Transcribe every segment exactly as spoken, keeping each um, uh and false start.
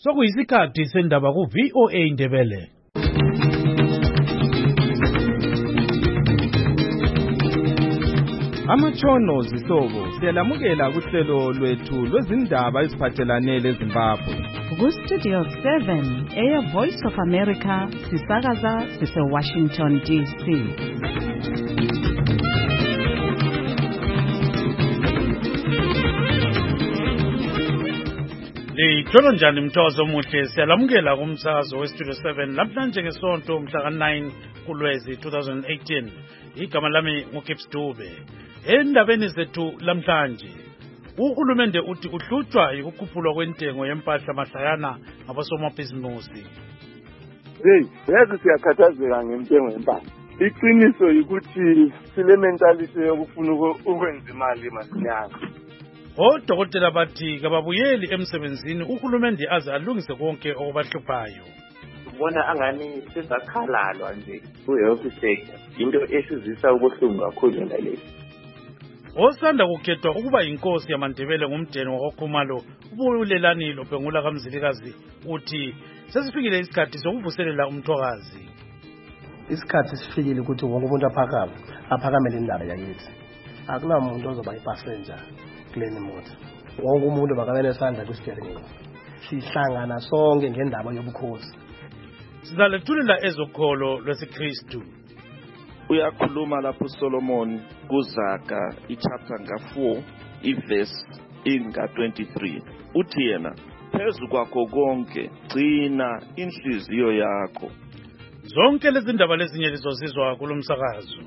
Sokuyisikhathi sendaba ku V O A Ndebele. Amatshono zihlobo siyalamukela kuhlelo lwethu lwezindaba eziphathelane leZimbabwe. Ku Studio seven eya Voice of America sisakaza sise Washington D C. Lijolo njani mthozo omuhle siyalamukela kumsakazo we Studio seven namhlanje ngesonto mhla ka nine kuLwezi twenty eighteen. Igama lami nguKips Dube. Endabeni zethu lamhlanje uhulumende uthi uhlutshwa yikukhuphulwa kwentengo yempahla mahlayana ngabosomabhizimusi. Hey, yazi siyakhathazeka ngentengo yempahla. Iqiniso ukuthi sile mentality yokufuna ukwenza imali masinyanga. Odokotela bathi kababuyeli emsebenzini uhulumende aze alungise konke okubahluphayo. Ubona angani sesakhalalwa nje ku-health sector. Into esizisa ubuhlungu kakhulu ngalesi. Osanda kukhethwa ukuba inkosi yamaNdebele ngumdeni wakwaKhumalo ubulelani loBhengula kaMzilikazi uthi sesifikile isikhathi sokuvuselela umthokazi. Isikhathi sifikile ukuthi wonke umuntu aphakame aphakamele indaba yakithi. Akunamuntu ozoba ipassenger kuleni moto. Wonke umuntu bakabele esandla kwisiteering. Sihlangana sonke ngendaba yobukhosi. Sizalethulela ezokholo lwesiKristu. Uyakhuluma lapho Solomon kuZaga ichapter nga four iverse inga twenty-three. Uthi yena phezu kwakho konke gcina inhliziyo yakho. Zonke lezi ndaba lezinye lizozizwa kulomsakazo.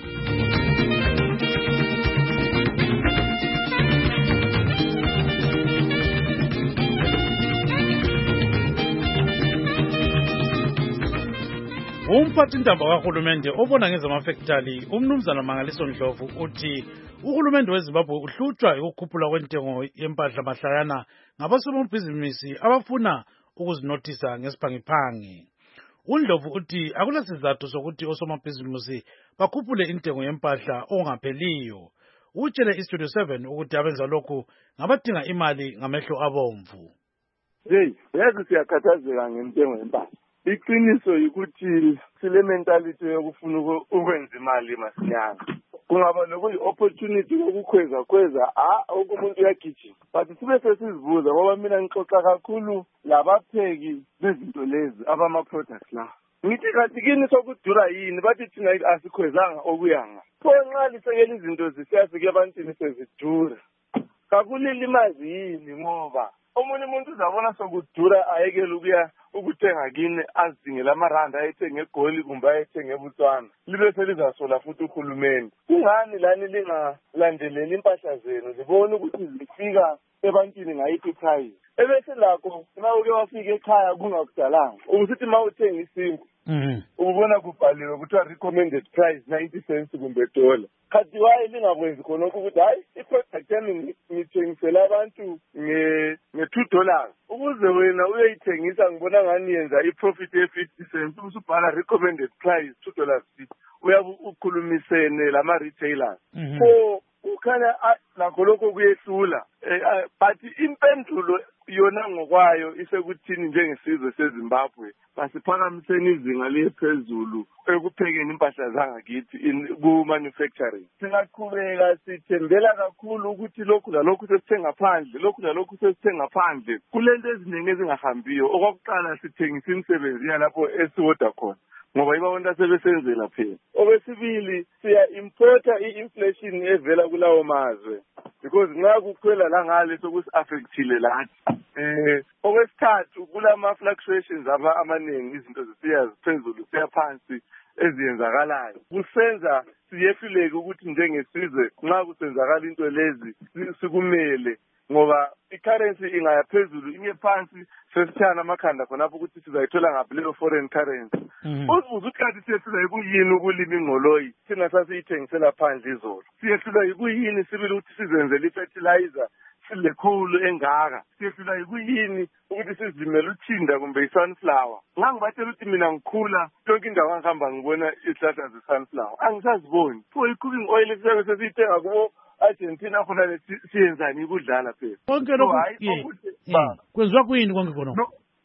Umphathindaba kahulumende obona ngezamafektali umnumzana Mangaliso Ndlovu uthi uhulumende weZimbabwe uhlutshwa ukukhuphula kwentengo yempahla mahlayana ngabosomabhizinisi abafuna ukuzinothisa ngesiphangiphangi. uNdlovu uthi akulasizathu sokuthi osomabhizinisi bakhuphule intengo yempahla ongapheliyo. Utshele iStudio seven ukuthi abenza lokhu ngabadinga imali ngamehlo abomvu. Hey, yazi siyakhathazeka ngentengo yempahla. Iqiniso ukuthi sile mentality yokufuna ukwenza imali masinyanga. Kungaba nokuyi-opportunity yokukhweza khweza ah ukumuntu uyagijima. But sibe sesizibuza ngoba mina ngixoxa kakhulu labapheki bezinto lezi abama-products la. Ngithi kathi kini sokudura yini bathi thina asikhwezanga okuyanga. Pho nxa lisekela izinto zisiyafika ebantwini sezidura. Kakulili imazi yini ngoba omunye umuntu uzabona sokudura ayekela ukuya ukuthenga kini azingela amaranda ayethenge eGoli kumbe ayethenge eBotswana libe selizasola futhi uhulumeni. Kungani lani lingalandeleli impahla zenu libona ukuthi zifika ebantwini ngayiphi price ebese lakho uma uke wafika ekhaya kungakudalanga ukusithi mawuthenga isimbi Mhm. ubona kubhaliwe kuthiwa recommended price ninety cents kumbe dollar. Khathi waye lingakwenzi khona ukuthi hayi iproduct yami ngithengisela abantu nge two dollars ukuze wena uyayithengisa ngibona ngani yenza iprofit ye fifty cents usubhala recommended price two dollars fifty uyabe ukhulumisene lama retailers. So ukhanya lakho lokho kuyehlula but impendulo yona ngokwayo isekuthini njengesizwe seZimbabwe basiphakamiseni izinga liphezulu ekuphekeni impahla zangakithi ku manufacturing. Singaqhubeka sithembela kakhulu ukuthi lokhu lalokhu sesithenga phandle lokhu lalokhu sesithenga phandle kulento eziningi ezingahambiyo. Okokuqala sithengisa imisebenzi yalapho esiwoda khona ngoba ibabona sebesenzela phela. Okwesibili siya importa i-inflation evela kulawo mazwe because nxa kukhwela la ngale sokusi affectile lathi. Eh okwesithathu kulama fluctuations aba amaningi izinto zisiya ziphezulu siya phansi eziyenzakalayo kusenza siyehluleke ukuthi njengesizwe nxa kusenzakala into lezi sikumele ngoba i-currency ingaya phezulu inye phansi sesithana amakhanda khonapho ukuthi sizayithola ngaphi leyo foreign currency. Uzibuza ukuthi siyethula yikuyini ukulima ingqoloyi thina sasiyithengisela phandle izolo. Siyehlula yikuyini sibili ukuthi sizenzele i-fertilizer sile coal engaka. Siyehlula yikuyini ukuthi sizimele uthinda kumbe i-sunflower. Ngangibatshela ukuthi mina ngikhula yonke indawo angihamba ngibona izihlahla ze-sunflower. Angisaziboni. Pho i-cooking oil siyabe sesiyithenga kubo Argentina khona siyenzani ukudlala phela. Konke lokho kwenziwa kuyini konke khona?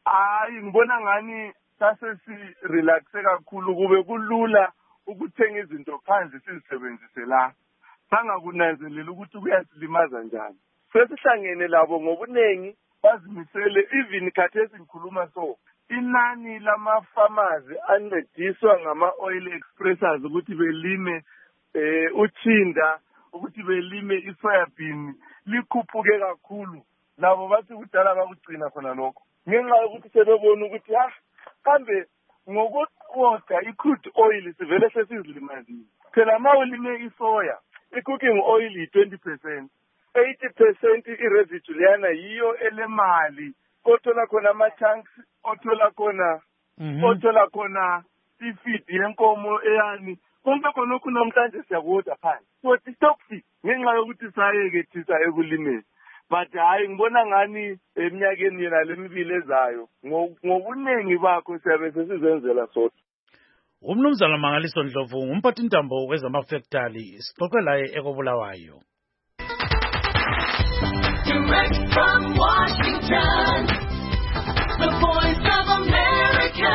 hayi ngibona ngani sase si relaxe kakhulu kube kulula ukuthenga izinto phandle sizisebenzise la sangakunanzelela ukuthi kuyasilimaza njani sesihlangene labo ngobunengi bazimisele even khathesi ngikhuluma so inani lama-pharmacy ancediswa ngama-oil expressors ukuthi belime eh uchinda ukuthi belime isoyabhini likhuphuke kakhulu labo bathi kudala bakugcina khona lokho ngenxa yokuthi sebebona ukuthi ha kambe ngokuqoqa i-crude oil sivele sesizilimazile phela ma ulime isoya i-cooking oil yi-twenty percent eighty percent i-residue leyana yiyo elemali othola khona ama-tanks othola khona othola khona i-feed yenkomo eyani konke khonokhu namhlanje siyakuda phansi so toxic ngenxa yokuthi sayeke thisa ekulimeni but hayi ngibona ngani eminyakeni yena lemibili ezayo ngobuningi bakho siyabe sesizenzela sodwa. Umnumzana Mangaliso Ndlovu ngumphathi intambo wezamafactory sixoxe laye ekobulawayo. Direct from Washington, the voice of America,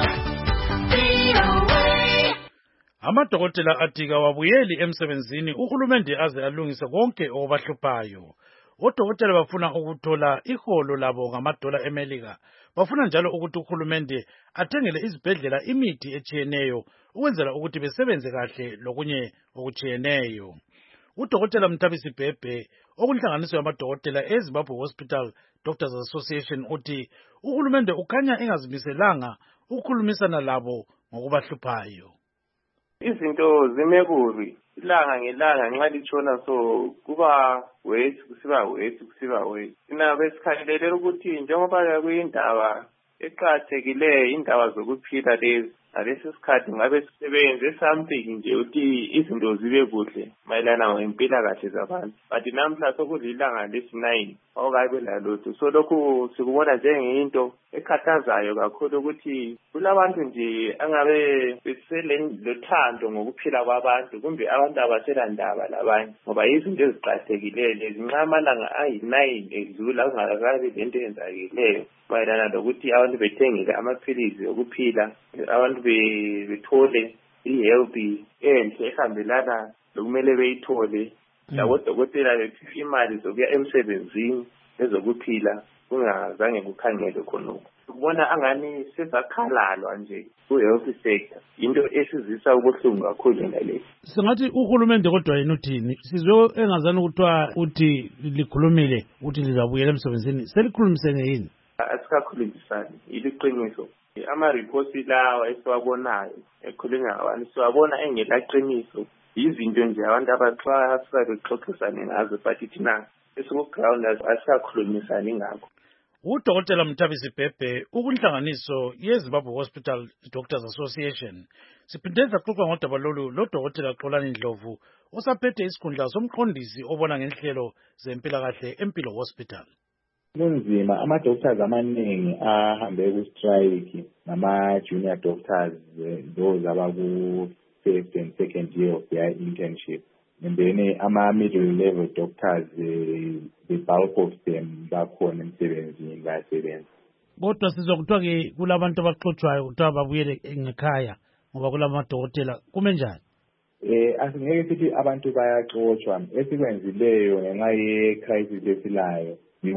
V O A. Amadokotela atika wabuyeli emsebenzini uhulumende aze alungise konke obahluphayo. Odokotela bafuna ukuthola iholo labo ngamadola eMelika. Bafuna njalo ukuthi uhulumende athengele izibhedlela imithi etshiyeneyo ukwenzela ukuthi besebenze kahle lokunye okutshiyeneyo. Udokotela Mthabisi Bhebhe okunhlanganiso yamadokotela eZimbabwe Hospital Doctors Association uthi uhulumende ukhanya engazimiselanga ukukhulumisana labo ngokubahluphayo. Izinto zimekubi ilanga ngelanga nxa litshona so kuba wethu kusiba wethu kusiba wethu thina besikhangelele ukuthi njengoba kuyindaba eqakathekileyo indaba zokuphila lezi ngalesi sikhathi ngabe sisebenze something nje ukuthi izinto zibe kuhle mayelana ngempilakahle zabantu but namhla sokulilanga lesi-nine awukabe lalutho so lokhu sikubona njengento ekhathazayo kakhulu ukuthi kulabantu nje angabe beselelothando ngokuphila kwabantu kumbe abantu abaselandaba labanye ngoba izinto eziqakathekileyo lezi nxa amalanga ayi-nine edlula kungakabi lento eyenzakileyo mayelana lokuthi abantu bethengele amaphilisi okuphila abantu bethole i-health enhle ehambelana lokumele beyithole labodokotela bephiwa imali zokuya emsebenzini ezokuphila kungazange kukhangelwe khonokho kubona angani sezakhalalwa nje ku-health sector into esizisa ubuhlungu kakhulu nalesi. Singathi uhulumende kodwa yena uthini? Sizwe engazani ukuthiwa uthi likhulumile ukuthi lizabuyela emsebenzini selikhulumisene yini? Asikakhulumisani iliqiniso ama-reports lawa esiwabonayo ekhulunywa ngabantu siwabona engelaqiniso yizinto nje abantu abaxhasa bexoxisane ngazo but thina esiku-ground asikakhulumisani ngakho. Udokotela Mthabisi Bhebhe ukunhlanganiso yeZimbabwe Hospital Doctors Association siphinde saxoxa ngodaba lolu lodokotela Xolani Ndlovu osaphethe isikhundla somqondisi obona ngenhlelo zempilakahle eMpilo Hospital. Kunzima ama-doctors amaningi ahambe ku-strike nama-junior doctors those abaku-first and second year of their internship. And then ama-middle level doctors uh, the bulk of them bakhona emsebenzini bayasebenza. Kodwa sizwa kuthiwa-ke kulabantu abaxotshwayo kuthiwa babuyele ngekhaya ngoba kulamadokotela kume njani? Eh asingeke sithi abantu bayaxotshwa esikwenzileyo ngenxa ye-crisis esilayo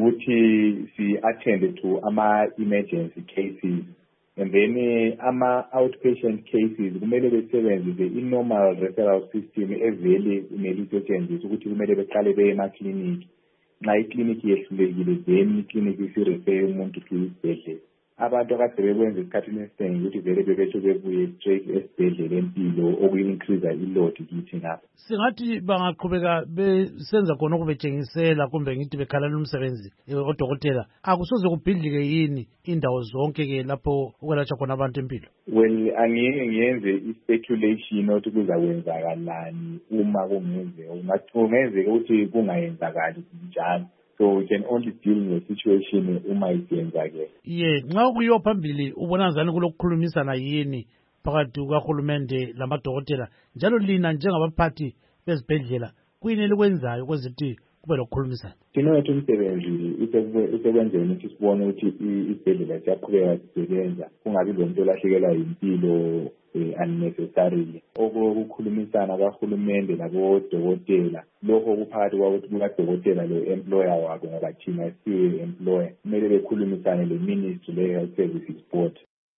ukuthi si-attend to ama-emergency cases and then ama-outpatient cases kumele besebenzise i-normal referral system evele kumele isetshenziswe ukuthi kumele beqale beye emakliniki nxa ikliniki yehlulekile then ikliniki isirefere umuntu kwisibhedlela. Abantu akade bekwenza esikhathini esiningi ukuthi vele bebesho bebuye straight esibhedlela empilo okuyincrease ilload kithi ngapha. Singathi bangaqhubeka besenza khona okubetshengisela kumbe ngithi bekhalala umsebenzi odokotela akusoze kubhidlike yini indawo zonke ke lapho ukwelatshwa khona abantu empilo? Well angeke ngiyenze i-speculation ukuthi kuzakwenzakalani uma kungenzeka kungenzeka ukuthi kungayenzakali njalo. So we can only deal with the situation uma isiyenzakele. Ye, nxa kuyiwa phambili ubona njani kulokukhulumisana yini phakathi kukaHulumende lamadokotela njalo lina njengabaphathi bezibhedlela kuyini elikwenzayo ukwenza ukuthi kube lokukhulumisana. Thina wethu umsebenzi usekwenzeni ukuthi sibone ukuthi isibhedlela siyaqhubeka sisebenza kungabi lo muntu olahlekelwa yimpilo unnecessarily. Okukhulumisana kahulumende labodokotela lokho kuphakathi kwakuthi kukadokotela lo-employer wabo ngoba thina siwe-employer kumele bekhulumisane le-ministry le-health services board.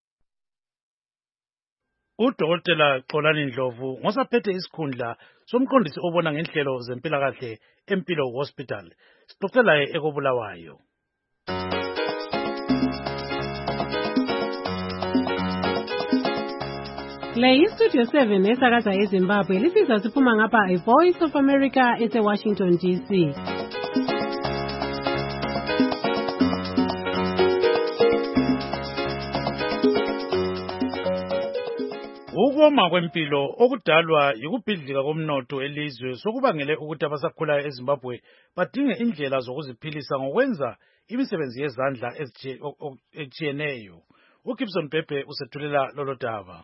Udokotela Xolani Ndlovu ngosaphethe isikhundla somqondisi obona ngenhlelo zempilakahle Empilo Hospital. Sixoxela ekobulawayo. Le iStudio seven esakaza eZimbabwe lisiza siphuma ngapha iVoice of America eseWashington D C. Ukoma kwempilo okudalwa yikubhidlika komnotho elizwe sokubangele ukuthi abasakhulayo eZimbabwe badinge indlela zokuziphilisa ngokwenza imisebenzi yezandla ezitshiyeneyo. uGibson Pepe usethulela lolo daba.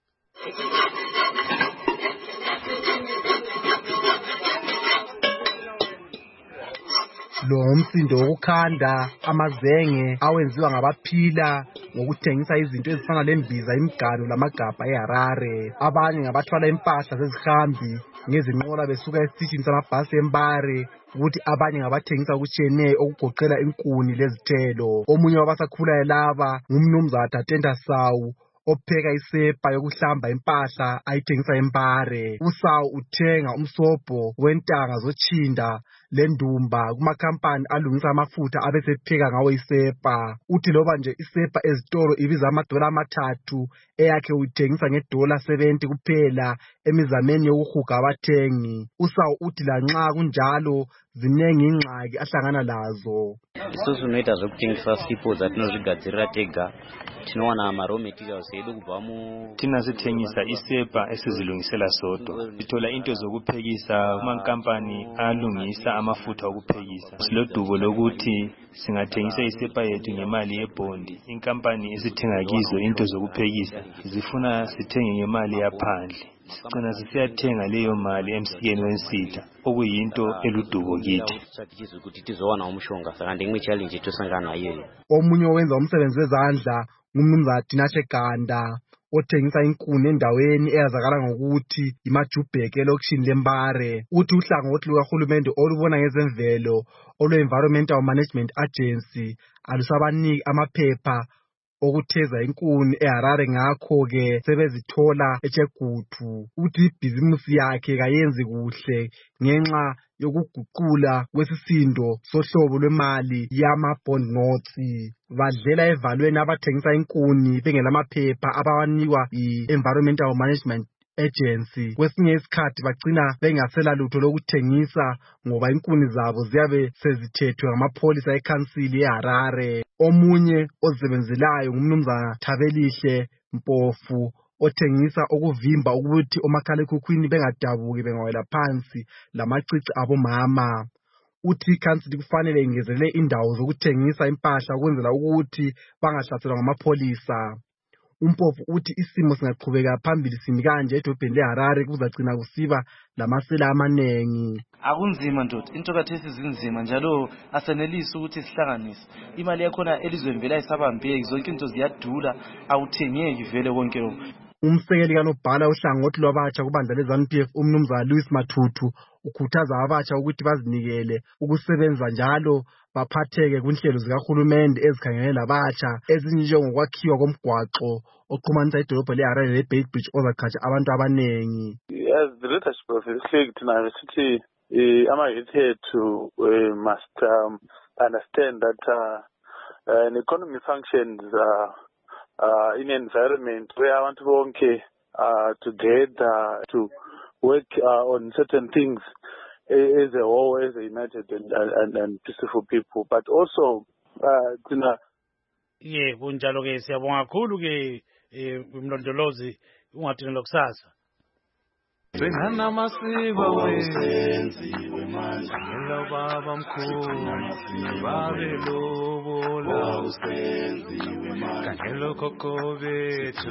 Lo umsindo wokukhanda amazenge awenziwa ngabaphila ngokuthengisa izinto ezifana lembiza, imiganu lamagabha eHarare. Abanye ngabathwala impahla zezihambi ngezinqola besuka esitishini samabhasi eMbare, ukuthi abanye ngabathengisa okutshiyeneyo okugoqela inkuni lezithelo. Omunye wabasakhulayo laba ngumnumzana Tatenda Sawu opheka isepa yokuhlamba impahla ayithengisa eMbare. uSawu uthenga umsobho wentanga zotshinda lendumba kumakhampani alungisa amafutha abesepheka ngawo isepa. Uthi loba nje isepa ezitolo ibiza amadola amathathu, eyakhe uyithengisa ngedola seventy kuphela emizameni yokuhuga abathengi. uSawu uthi lanxa kunjalo zinengi ingxaki ahlangana lazo. Isusu noita zvokuthengisa sipo zatinozvigadzirira tega tinowana maraw materials edu kubva mu thina sithengisa isepa esizilungisela sodwa. Sithola into zokuphekisa kumankampani alungisa amafutha okuphekisa. Silodubo lokuthi singathengisa isepa yethu ngemali yebondi. Inkampani esithenga kizo into zokuphekisa zifuna sithenge ngemali yaphandle. Sicina sisiyathenga leyo mali emsikeni wensitha okuyinto eludubo kithi. Omunye owenza umsebenzi wezandla ngumnumzana Tinashe Ganda othengisa inkuni endaweni eyazakala ngokuthi iMajubheke elokishini leMbare. Uthi uhlangothi lukahulumende olubona ngezemvelo olwe-Environmental Management Agency alusabaniki amaphepha okutheza inkuni eHarare, ngakho-ke sebezithola eChegutu. Uthi ibhizimusi yakhe kayenzi kuhle ngenxa yokuguqula kwesisindo sohlobo lwemali yama-bond notes. Badlela evalweni abathengisa inkuni bengelamaphepha abawanikwa i-Environmental Management Agency. Kwesinye isikhathi bagcina bengasela lutho lokuthengisa ngoba inkuni zabo ziyabe sezithethwe ngamapholisa ekhansili eHarare. Omunye ozisebenzelayo ngumnumzana Thabelihle Mpofu othengisa okuvimba ukuthi omakhalekhukhwini bengadabuki bengawela phansi lamacici abomama. Uthi ikhansili kufanele ingezelele indawo zokuthengisa impahla ukwenzela ukuthi bangahlaselwa ngamapholisa. Umpofu uthi isimo singaqhubeka phambili simi kanje edolobheni leHarare kuzagcina kusiba lamasela amanengi. Akunzima ndoda, into kathesi zinzima njalo asenelisi ukuthi sihlanganise. Imali yakhona elizweni vele ayisabambeki, zonke into ziyadula, awuthengeki vele konke lokho. Umsekeli kanobhala uhlangothi lwabatsha kubandla leZANU P F umnumzana Louis Mathuthu ukhuthaza abatsha ukuthi bazinikele ukusebenza njalo baphatheke kunhlelo zikahulumende ezikhangele labatsha ezinjengokwakhiwa komgwaqo oqhumanisa idolobha leHarare leBeitbridge ozaqhatsha abantu abanengi. As the leadership of the state now, city ama-youth ethu must um, understand that uh, uh, an economy functions uh, uh, in an environment where abantu bonke uh, together to work uh, on certain things as a whole, as a united and, and, and peaceful people, but also uh, tina ye bunjalo ke siyabonga kakhulu ke umlondolozi ungathini lokusasa. Bengana masiba wesenziwe manje ngelo baba mkhulu babe lobola usenziwe manje ngelo koko bethu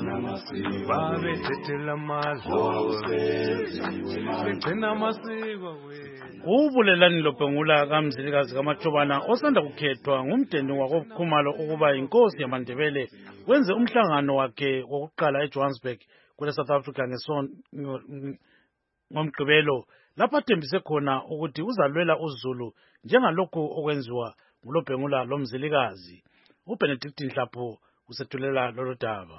babe thethela madlo usenziwe manje bengana masiba we Ubulelani loBhengula kaMzilikazi kaMathobana osanda kukhethwa ngumdeni wakoKhumalo ukuba inkosi yamaNdebele wenze umhlangano wakhe wokuqala eJohannesburg kule South Africa ngeson ngomgqibelo lapho athembise khona ukuthi uzalwela uZulu njengalokho okwenziwa nguloBhengula loMzilikazi. uBenedict Nhlapho usethulela lolu daba.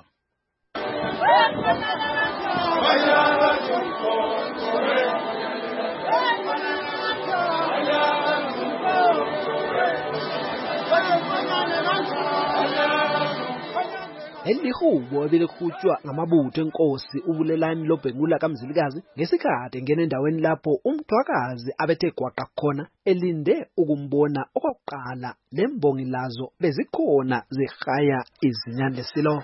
Elihubo ebelikhutshwa ngamabutho enkosi ubulelani loBhengula kaMzilikazi ngesikhathi ngene endaweni lapho umthwakazi abethe gwaqa khona elinde ukumbona okokuqala lembongi lazo bezikhona zihaya izinyane lesilo.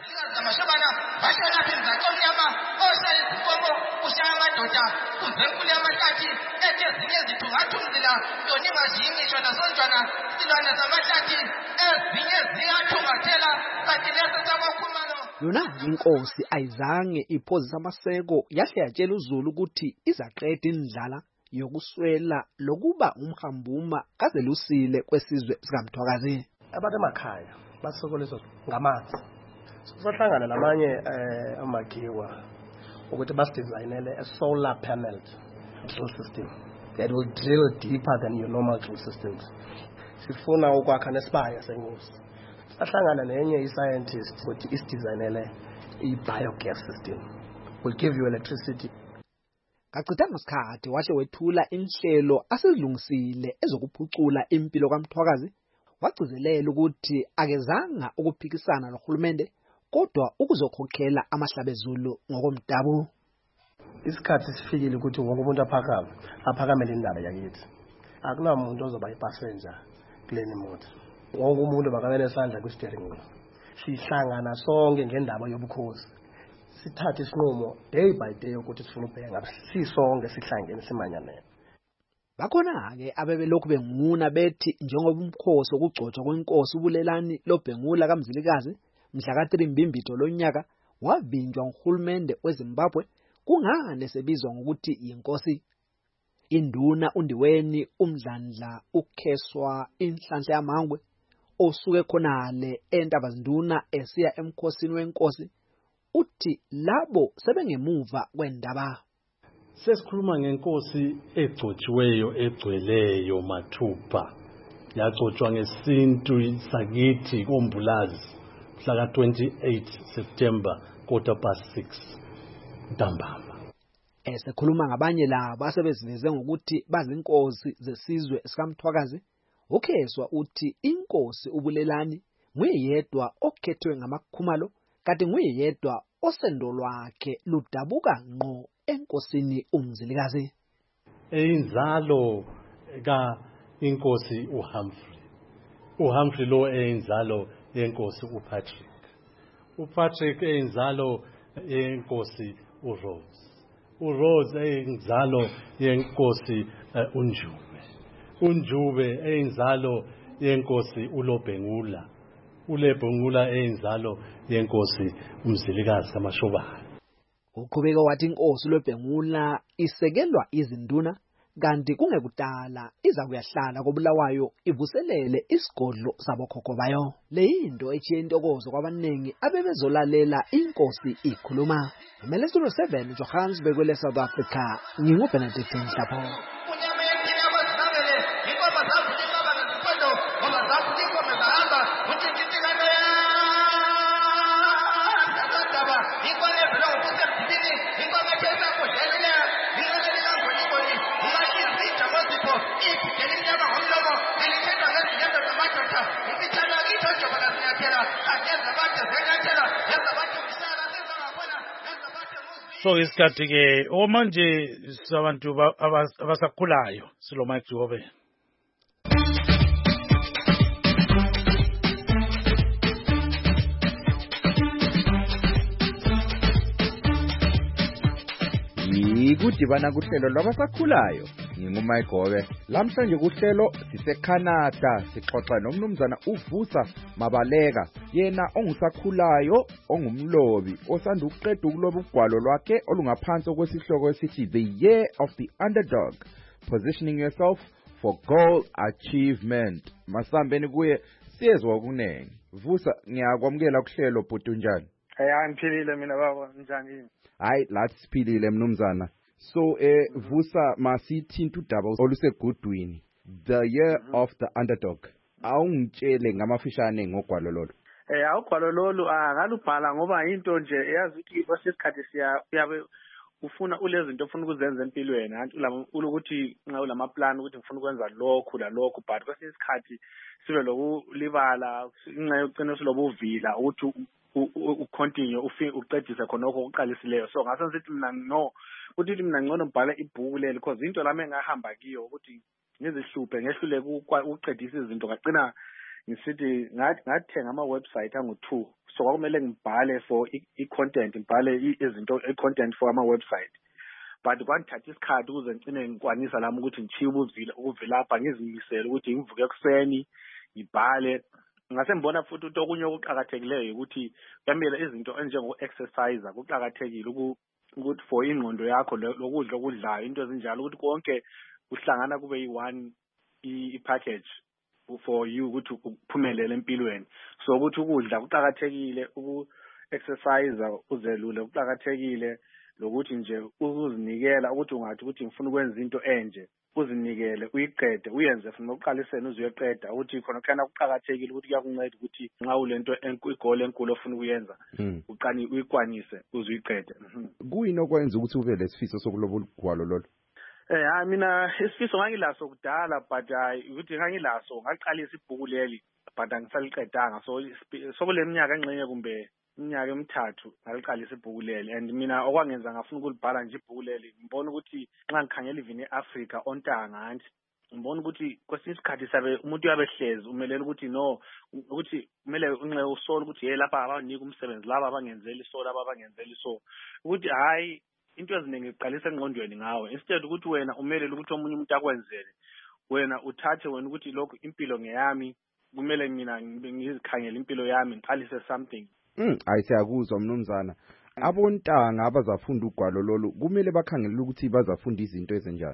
Yona inkosi ayizange iphozisa amaseko yahle yatshela uZulu ukuthi izaqeda indlala yokuswela lokuba umhambuma kazelusile kwesizwe sikaMthwakazi. Abantu emakhaya basokoliswa ngamanzi. Sizohlangana namanye eh amakiwa ukuthi basidesignele a solar paneled drill system that will drill deeper than your normal drill systems. Sifuna ukwakha nesibaya senkosi. Ahlangana nenye iscientist ukuthi isidesignele i-biogas system will give you electricity. Kacithanga isikhathi washe wethula inhlelo asezilungisile ezokuphucula impilo kaMthwakazi wagcizelela ukuthi akezanga ukuphikisana nohulumende kodwa ukuzokhokhela amahlabezulu ngokomdabu. Isikhathi sifikile ukuthi wonke umuntu aphakame aphakamele indaba yakithi. Akunamuntu ozoba yipassenger kuleni moto. Wonke umuntu bakabele esandla kwi-steering wheel. Sihlangana sonke ngendaba yobukhosi. Sithathe isinqumo day by day ukuthi sifuna ubhenga sisonke sihlangene simanyanene. Bakhona ke abebelokhu benguna bethi njengoba umkhosi okugcotshwa kwenkosi ubulelani loBhengula kaMzilikazi mhla ka three Mbimbitho lonyaka wavinjwa nguhulumende weZimbabwe kungane sebizwa ngokuthi yinkosi. Induna uNdiweni uMdlandla uKheswa inhlanhla yamangwe osuke khonale eNtabazinduna esiya emkhosini wenkosi uthi labo sebengemuva kwendaba. Sesikhuluma ngenkosi egcotshiweyo egcweleyo mathupha yagcotshwa ngesintu sakithi koMbulazi mhla ka twenty-eight September quarter past six ntambama. Esekhuluma ngabanye labo asebeziveze ngokuthi bazinkosi zesizwe sikaMthwakazi uKheswa uthi inkosi ubulelani nguyedwa okhethwe ngamaKhumalo kanti nguyedwa osendo lwakhe ludabuka ngqo enkosini uMzilikazi. Eyinzalo ka inkosi uHumphrey uHumphrey lo eyinzalo yenkosi uPatrick uPatrick eyinzalo yenkosi uRose uRose eyinzalo yenkosi uNjube uNjube eyinzalo yenkosi uLobhengula uLebhengula eyinzalo yenkosi uMzilikazi kaMashobane. Uqhubeka wathi inkosi loBhengula isekelwa izinduna kanti kungekudala iza kuyahlala kobulawayo ivuselele isigodlo sabokhokho bayo. Leyinto echiye intokozo kwabanengi abebezolalela inkosi ikhuluma. Melezulu seven Johannesburg kwele South Africa nginguBenedict Nhlapho. So isikhathi ke omanje sabantu abasakhulayo silo Mike Jobe. Ikudibana kuhlelo lwabasakhulayo ngingumike Gobe. Lamhlanje kuhlelo siseCanada sixoxa nomnumzana uVusa Mabaleka yena ongusakhulayo ongumlobi osanda ukuqeda ukuloba ugwalo lwakhe olungaphansi kwesihloko esithi The Year of the Underdog. positioning yourself for goal achievement. Masambeni kuye siyezwa kunenge. Vusa ngiyakwamukela kuhlelo bhuti unjani? Hayi ngiphilile mina baba njani? Hayi lathi siphilile mnumzana. So eh Vusa masithinta udaba olusegudwini. The year mm -hmm. of the underdog. Awungitshele ngamafishane ngogwalo lolo. Eh awugwalo lolu akalubhala ngoba into nje eyazi ukuthi kwasesikhathi siya uyabe ufuna ulezinto ufuna ukuzenza empilweni anti ukuthi nxa ulama plan ukuthi ngifuna ukwenza lokhu la lokhu but kwasesikhathi sibe lokulibala nxa yocina silobu uvila ukuthi ucontinue uqedise khonokho uqalisileyo so ngase ngithi mina no ukuthi mina ngcono ngibhala ibhuku leli because into lami engahamba kiyo ukuthi ngizihluphe ngehluleke ukuqedisa izinto ngagcina ngisithi ngathi ngathenga ama website angu two so kwakumele ngibhale for i-content ngibhale izinto i-content for ama website but kwangithatha isikhathi ukuze ngicine ngikwanisa lami ukuthi ngichiye ubuvila ukuvilapha ngizimisela ukuthi ngivuke kuseni ngibhale ngase ngibona futhi ukuthi okunye okuqhakathekileyo ukuthi yamela izinto enjengo exercise kuqhakathekile ukuthi for ingqondo yakho lokudla okudlayo into ezinjalo ukuthi konke uhlangana kube yi-one i-package for you ukuthi uphumelele empilweni so ukuthi ukudla kuqhakathekile uku-exercise uzelule kuqhakathekile lokuthi nje ukuzinikela ukuthi ungathi ukuthi ngifuna ukwenza into enje uzinikele uyiqede uyenze futhi uqalisene uzoyeqeda ukuthi khona kana kuqhakathekile ukuthi kuyakunceda ukuthi nxa ulento igole enkulu ofuna ukuyenza uqani uyikwanise uzoyiqede kuyini okwenza ukuthi ube lesifiso sokuloba ugwalo lolo Eh ha mina isifiso ngangilaso kudala but hayi ukuthi ngangilaso ngaqalisa ibhuku leli but angisaliqedanga so sokule minyaka engxenye kumbe iminyaka emithathu ngaliqalisa ibhuku leli and mina okwangenza ngafuna ukulibhala nje ibhuku leli ngibona ukuthi nxa ngikhangela even eAfrica ontanga anti ngibona ukuthi kwesinye isikhathi sabe umuntu uyabehlezi umelela ukuthi no ukuthi kumele unxe usole ukuthi hey lapha abanika umsebenzi laba abangenzeli so laba abangenzeli so ukuthi hayi into eziningi iqalisa engqondweni ngawe instead ukuthi wena umelele ukuthi omunye umuntu akwenzele wena uthathe wena ukuthi lokho impilo ngeyami kumele mina ngizikhangele impilo yami ngiqalise something mm ayisiyakuzwa mnumzana abontanga abazafunda ugwalo lolu kumele bakhangele ukuthi bazafunda izinto ezenjani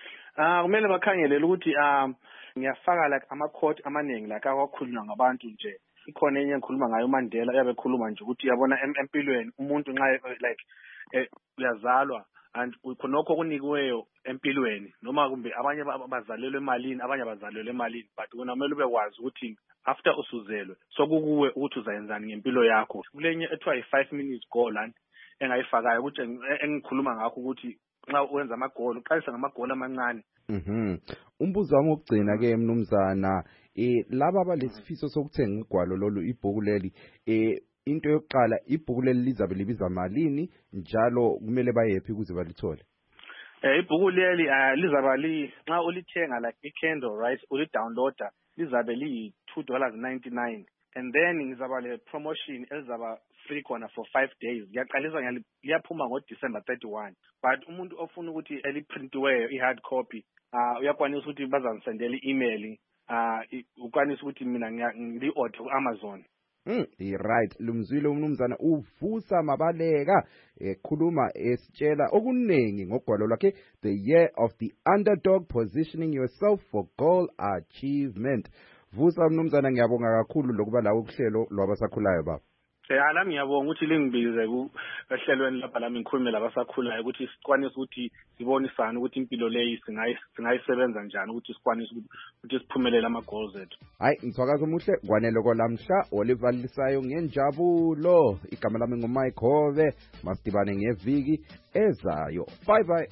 ah kumele bakhangele ukuthi um ngiyafaka like ama quote amaningi like akwakhulunywa ngabantu nje ikhona enye engikhuluma ngayo uMandela uyabe ekhuluma nje ukuthi yabona empilweni umuntu nxa like eh uyazalwa and khonokho kunikiweyo empilweni noma kumbe abanye bazalelwe emalini abanye bazalelwe emalini but kuna kumele ubekwazi ukuthi after usuzelwe sokukuwe ukuthi uzayenzani ngempilo yakho kulenye ethiwa i-five minutes goal and engayifakayo ukuthi engikhuluma ngakho ukuthi nxa wenza amagoli uqalisa ngamagoli amancane mhm umbuzo wami ogcina ke mnumzana eh laba abalesifiso sokuthenga igwalo lolu ibhuku leli eh into yokuqala ibhuku leli lizabe libiza malini njalo kumele bayephi ukuze balithole eh ibhuku leli lizaba li nxa ulithenga like i-Kindle right uli-downloader lizabe li two dollars ninety-nine and then ngizaba le promotion elizaba free khona for five days ngiyaqalisa liyaphuma ngo December thirty-one but umuntu ofuna ukuthi eliprintiweyo i-hard copy ah uyakwanisa ukuthi bazangisendela i-email ah ukwanisa ukuthi mina ngili-order ku-Amazon. Mm, right lumzwile umnumzana uvusa mabaleka ekhuluma esitshela okuningi ngogwalo lwakhe the year of the underdog positioning yourself for goal achievement. Vusa umnumzana ngiyabonga kakhulu lokuba lawo kuhlelo lwabasakhulayo baba. Eh nami ngiyabonga ukuthi lingibize ku ehlelweni lapha lami ngikhulume labasakhulayo ukuthi sikwanise ukuthi sibonisane ukuthi impilo leyi singayisebenza njani ukuthi sikwanise ukuthi siphumelele ama goals ethu. Hayi ngithwakaza umuhle kwanele kolamhla olivalisayo ngenjabulo igama lami nguMike Hove masidibane ngeviki ezayo bye bye.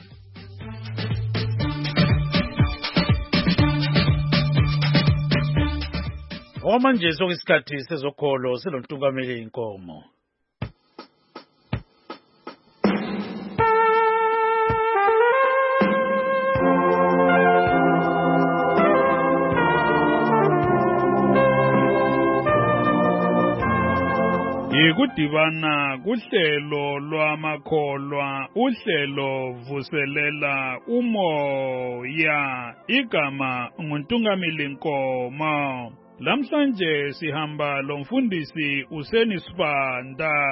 Omanje sokusikhathi sezokholo selontungameli inkomo. Yikudibana kuhlelo lwamakholwa uhlelo vuselela umoya igama nguntungameli inkomo. Lamhlanje sihamba lomfundisi uSeni Sibanda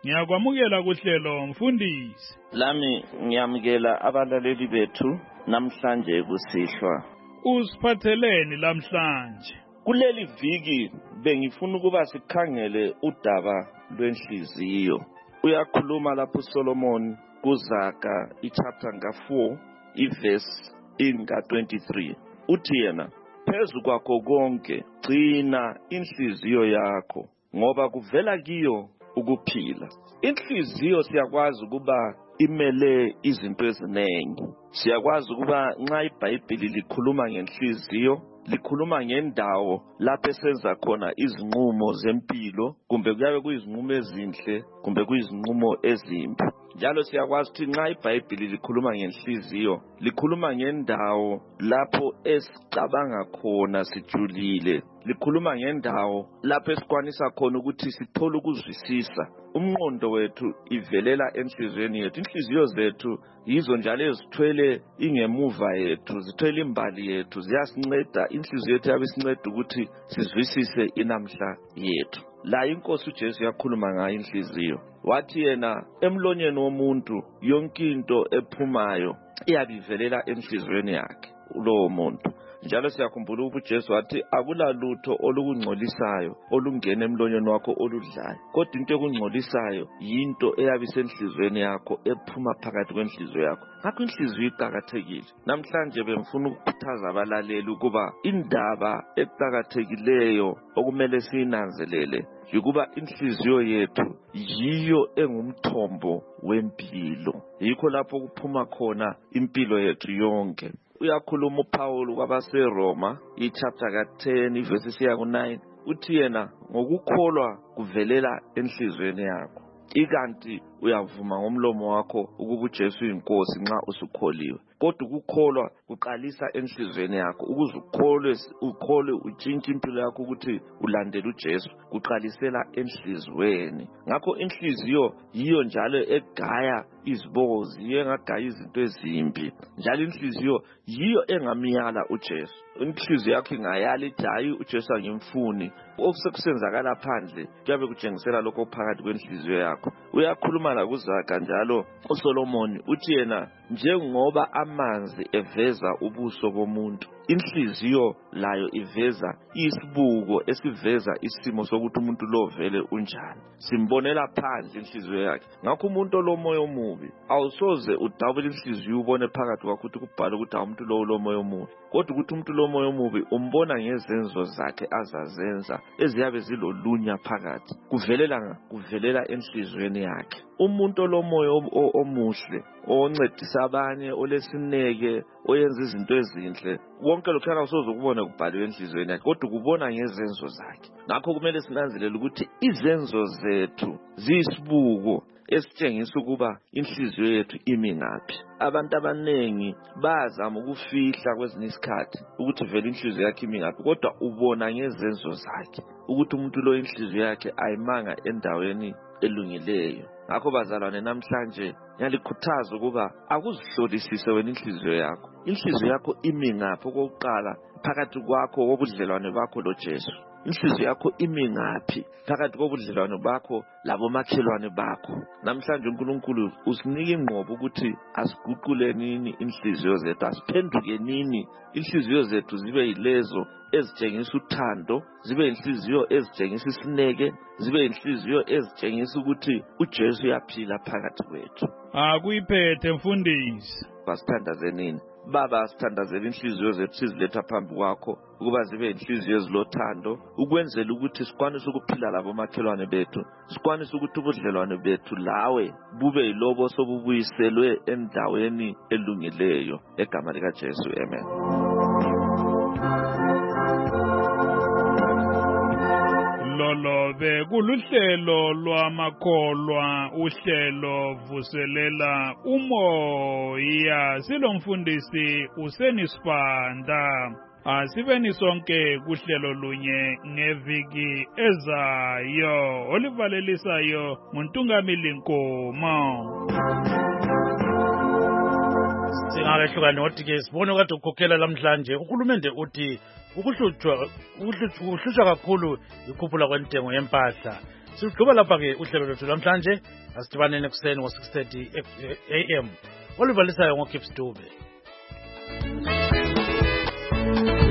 Ngiyakwamukela kuhlelo mfundisi. Lami ngiyamukela abalaleli bethu namhlanje kusihlwa. Usiphatheleni lamhlanje? Kuleli viki bengifuna ukuba sikhangele udaba lwenhliziyo. Uyakhuluma lapho uSolomon kuZaga ichapter nga four iverse inga twenty-three. Uthi yena, phezu kwakho konke gcina inhliziyo yakho ngoba kuvela kiyo ukuphila. Inhliziyo siyakwazi ukuba imele izinto eziningi. Siyakwazi ukuba nxa iBhayibheli likhuluma ngenhliziyo, likhuluma ngendawo lapho esenza khona izinqumo zempilo, kumbe kuyabe kuyizinqumo ezinhle, kumbe kuyizinqumo ezimbi. Njalo siyakwazi ukuthi nxa iBhayibheli likhuluma ngenhliziyo, likhuluma ngendawo lapho esicabanga khona sijulile, likhuluma ngendawo lapho esikwanisa khona ukuthi sithole ukuzwisisa. Umqondo wethu ivelela enhliziyweni yethu. Inhliziyo zethu yizo njalo ezithwele ingemuva yethu, zithwele imbali yethu, ziyasinceda. Inhliziyo yethu yabe sinceda ukuthi sizwisise inamhla yethu. La inkosi uJesu yakhuluma ngayo inhliziyo. Wathi yena emlonyeni womuntu yonke into ephumayo iyabivelela enhliziyweni yakhe lowo muntu. Njalo siyakhumbula ukuthi uJesu wathi akula lutho olukungcolisayo olungena emlonyeni wakho oludlayo, kodwa into ekungcolisayo yinto eyabisenhliziyweni yakho ephuma phakathi kwenhliziyo yakho. Ngakho inhliziyo iqhakathekile. Namhlanje bengifuna ukukhuthaza abalaleli ukuba indaba eqhakathekileyo okumele siyinanzelele ukuba inhliziyo yethu yiyo engumthombo wempilo. Yikho lapho kuphuma khona impilo yethu yonke. Uyakhuluma uPaul kwabaseRoma ichapter ka ten iverse ya ku nine. Uthi yena ngokukholwa kuvelela enhliziyweni yakho. Ikanti uyavuma ngomlomo wakho ukuba uJesu uyinkosi nxa usukholiwe. Kodwa ukukholwa kuqalisa enhliziyweni yakho. Ukuze ukholwe ukholwe utshintshe impilo yakho ukuthi ulandele uJesu, kuqalisela enhliziyweni. Ngakho inhliziyo yiyo njalo egaya izibozi, yiyo engagaya izinto ezimbi. Njalo inhliziyo yiyo engamiyala uJesu. Inhliziyo yakho ingayala ithi hayi uJesu angimfuni. Okusekusenzakala phandle kuyabe kutshengisela lokho phakathi kwenhliziyo yakho. Uyakhuluma la kuZaga njalo uSolomon uthi yena njengoba amanzi eveza ubuso bomuntu, inhliziyo layo iveza isibuko esiveza isimo sokuthi umuntu lo vele unjani. Simbonela phandle inhliziyo yakhe. Ngakho umuntu olomoya omubi awusoze udabule inhliziyo ubone phakathi kwakho ukuthi kubhala ukuthi umuntu lo olomoya omubi, kodwa ukuthi umuntu lomoya omubi umbona ngezenzo zakhe azazenza eziyabe zilolunya phakathi. Kuvelela kuvelela enhliziyweni yakhe. Umuntu olomoya omuhle oncedisa abanye, olesineke, oyenza izinto ezinhle, wonke lokho akusoze ukubona kubhaliwe enhliziyweni yakhe, kodwa kubona ngezenzo zakhe. Ngakho kumele sinanzelele ukuthi izenzo zethu ziyisibuko esitshengisa ukuba inhliziyo yethu imi ngaphi. Abantu abanengi bazama ukufihla kwezinye isikhathi ukuthi vele inhliziyo yakhe imi ngaphi, kodwa ubona ngezenzo zakhe ukuthi umuntu lo inhliziyo yakhe ayimanga endaweni elungileyo. Ngakho bazalwane, namhlanje ngiyalikhuthaza ukuba akuzihlolisise wena inhliziyo yakho. Inhliziyo yakho imi ngaphi okokuqala phakathi kwakho wobudlelwane bakho loJesu. Inhliziyo yakho imi ngaphi phakathi kobudlelwane bakho labomakhelwane bakho. Namhlanje uNkulunkulu usinika ingqobo ukuthi asiguqule nini inhliziyo zethu, asiphenduke nini inhliziyo zethu zibe yilezo ezitshengisa uthando, zibe inhliziyo ezitshengisa isineke, zibe inhliziyo ezitshengisa ukuthi uJesu uyaphila phakathi kwethu. Akuyiphethe mfundisi. Basithandaze nini? Baba, sithandazela inhliziyo zethu siziletha phambi kwakho ukuba zibe inhliziyo ezilothando, ukwenzela ukuthi sikwanise ukuphila labo makhelwane bethu, sikwanise ukuthi ubudlelwane bethu lawe bube yilobo sobubuyiselwe endaweni elungileyo egama lika Jesu. Amen. Lolo bekuluhlelo lwamakholwa, uhlelo vuselela umoya. Silomfundisi uSenisibanda. Asibeni sonke kuhlelo lunye ngeviki ezayo olivalelisayo nguNtungamili Nkomo. Singakehlukana nothi-ke sibone kade ukukhokhela lamhlanje uhulumende uthi ukuhlutshwa ukuhlutshwa kakhulu ikhuphula kwentengo yempahla. Siqhuba lapha ke uhlelo lwethu namhlanje asidibaneni ekuseni ngo six thirty a m olubalisayo ngoKips Dube.